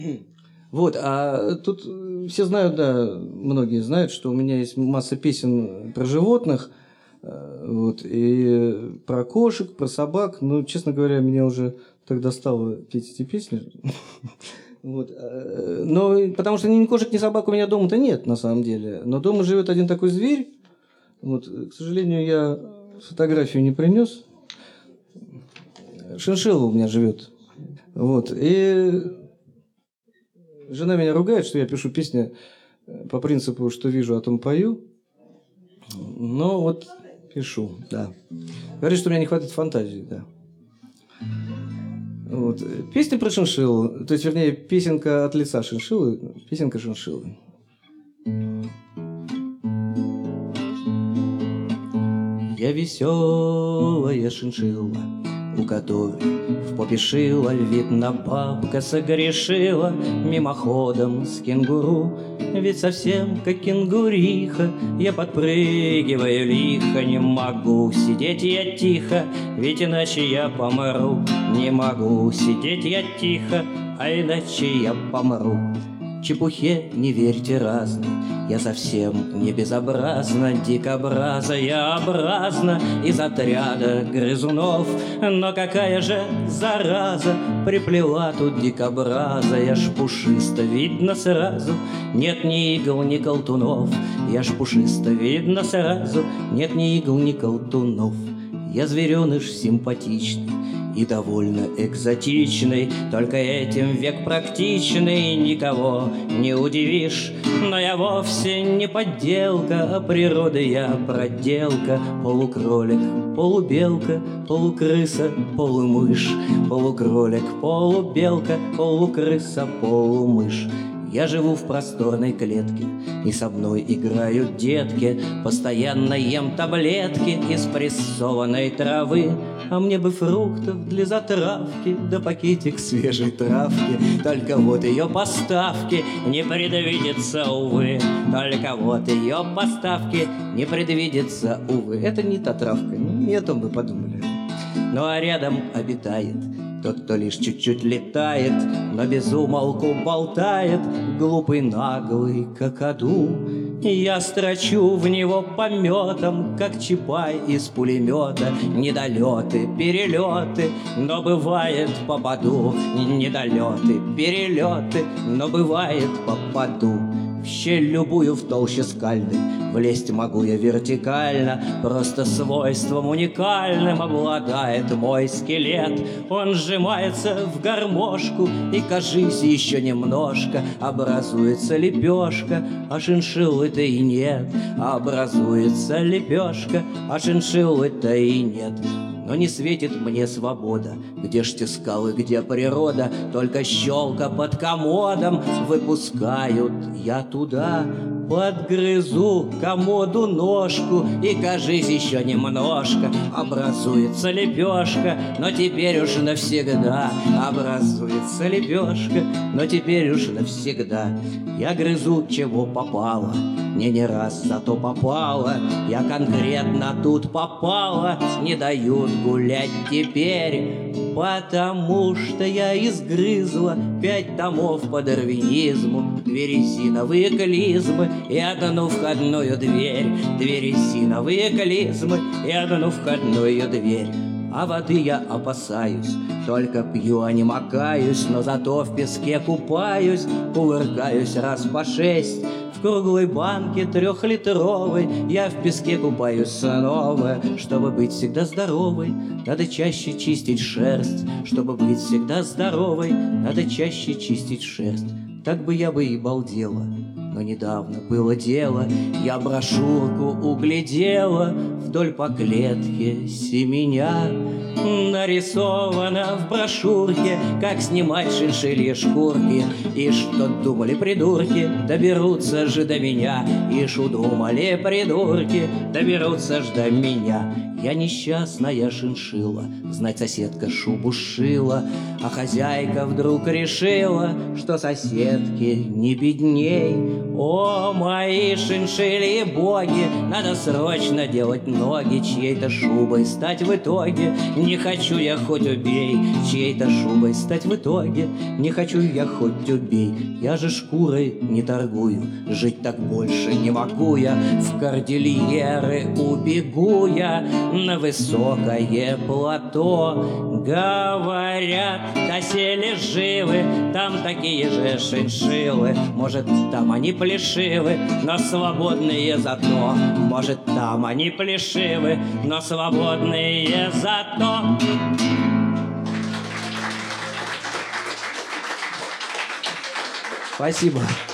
Вот, а тут все знают, да, многие знают, что у меня есть масса песен про животных, вот, и про кошек, про собак. Но, честно говоря, меня уже так достало петь эти песни. Вот. Но потому что ни кошек, ни собак у меня дома-то нет, на самом деле. Но дома живет один такой зверь. Вот, к сожалению, я фотографию не принес. Шиншилла у меня живет. Вот. И жена меня ругает, что я пишу песни по принципу, что вижу, о том пою. Но вот пишу, да. Говорит, что у меня не хватает фантазии, да. Вот. Песня про шиншиллу, то есть, вернее, песенка от лица шиншиллы, песенка шиншиллы. Я веселая шиншилла, у которой в попе шила, видно, бабка согрешила мимоходом с кенгуру. Ведь совсем как кенгуриха, я подпрыгиваю лихо, не могу сидеть я тихо, ведь иначе я помру. Не могу сидеть я тихо, а иначе я помру. Чепухе не верьте разной, я совсем не безобразна, дикобраза я образна из отряда грызунов. Но какая же зараза приплела тут дикобраза, я ж пушисто, видно сразу, нет ни игл, ни колтунов. Я ж пушисто, видно сразу, нет ни игл, ни колтунов. Я звереныш симпатичный и довольно экзотичный, только этим век практичный, никого не удивишь. Но я вовсе не подделка, а природы я проделка. Полукролик, полубелка, полукрыса, полумышь. Полукролик, полубелка, полукрыса, полумышь. Я живу в просторной клетке, и со мной играют детки. Постоянно ем таблетки из прессованной травы. А мне бы фруктов для затравки, да пакетик свежей травки. Только вот ее поставки не предвидится, увы. Только вот ее поставки не предвидится, увы. Это не та травка, не о том вы подумали. Ну а рядом обитает тот, кто лишь чуть-чуть летает, но без умолку болтает, глупый наглый какаду. Я строчу в него пометом, как Чапай из пулемета. Недолеты, перелеты, но бывает попаду. Недолеты, перелеты, но бывает попаду. В щель любую в толще скальной влезть могу я вертикально. Просто свойством уникальным обладает мой скелет. Он сжимается в гармошку, и, кажись, еще немножко образуется лепешка, а шиншиллы-то и нет. Образуется лепешка, а шиншиллы-то и нет. Но не светит мне свобода, где ж те скалы, где природа, только щелка под комодом выпускают я туда. Подгрызу комоду ножку, и, кажись, еще немножко образуется лепешка, но теперь уж навсегда. Образуется лепешка, но теперь уж навсегда. Я грызу, чего попало, не раз зато попало. Я конкретно тут попала, не дают гулять теперь, потому что я изгрызла 5 томов по дарвинизму, 2 резиновые клизмы и 1 входную дверь. 2 резиновые клизмы и 1 входную дверь. А воды я опасаюсь, только пью, а не макаюсь, но зато в песке купаюсь, кувыркаюсь раз по 6. В круглой банке 3-литровой я в песке купаюсь снова. Чтобы быть всегда здоровой, надо чаще чистить шерсть. Чтобы быть всегда здоровой, надо чаще чистить шерсть. Так бы я бы и балдела. Но недавно было дело, я брошюрку углядела, вдоль по клетке семеня. Нарисовано в брошюрке, как снимать шиншилльи шкурки. И что думали придурки, доберутся же до меня. И что думали придурки, доберутся ж до меня. Я несчастная шиншилла, знать соседка шубу шила, а хозяйка вдруг решила, что соседки не бедней. О, мои шиншиллии боги, надо срочно делать ноги, чьей-то шубой стать в итоге. Не хочу я, хоть убей, чьей-то шубой стать в итоге. Не хочу я, хоть убей, я же шкурой не торгую, жить так больше не могу я. В кордильеры убегу я на высокое плато. Говорят, доселе живы там такие же шиншиллы. Может, там они плешивы, но свободные зато. Может, там они плешивы, но свободные зато. Спасибо.